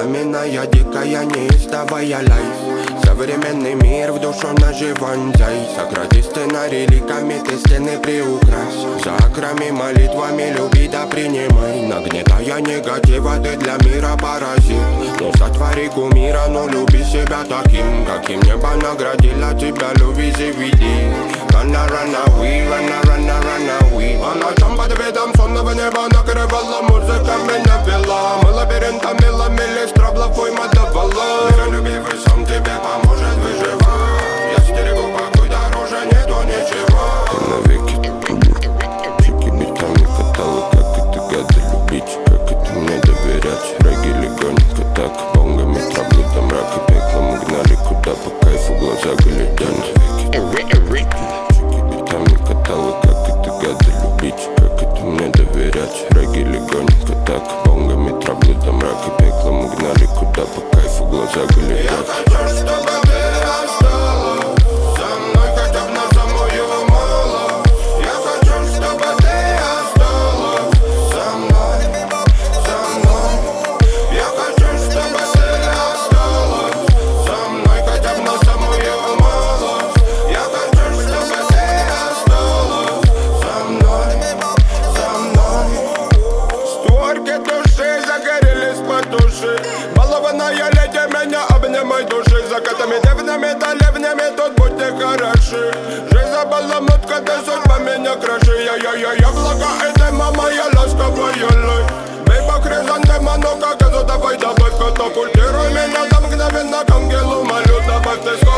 Пламенная, дикая, неистовая лайф. Современный мир в душу наживан зай. Сократи сценарий ликами, ты стены приукрась. За акрами, молитвами люби да принимай. Нагнетая негатива, ты для мира паразит. Ну сотвори кумира, но люби себя таким, каким небо наградило тебя, люби заведи. Run away, run away. А ночам под видом сонного неба накрывала музыка меня вела. Мы лабиринтами ломили страблов, уйма давала. Миролюбивый сон тебе поможет выживать. Я стерегу покой, дороже нету ничего. Ты навеки чеки битами катала, как это гады любить, как это мне доверять. Регги легонько так, бонгами травлю до мрака пекла. Мы гнали куда по кайфу, глаза глядят. Как это гады любить, как это мне доверять. Регги легонько так, бонгами травлю до мрака пекла. Мы гнали куда по кайфу, глаза глядят. Я хочу, чтобы ты осталась со мной хотя бы на самую малость. Я хочу, чтобы ты осталась со мной, со мной. Я хочу, чтобы ты осталась со мной хотя бы на самую малость. Я хочу, чтобы ты осталась со мной, со мной. Створки души загорелись потуши. Балованная леди, меня обнимай души. Закатами, дивными да ливнями тут будьте хороши. Жизнь забаламутка, ты судьба меня краши. Яблоко, это мама, я ласковая лай. Бей по хризантемам, ну как это, давай добавь катапультируй меня до мгновенно к ангелу молю, добавь ты.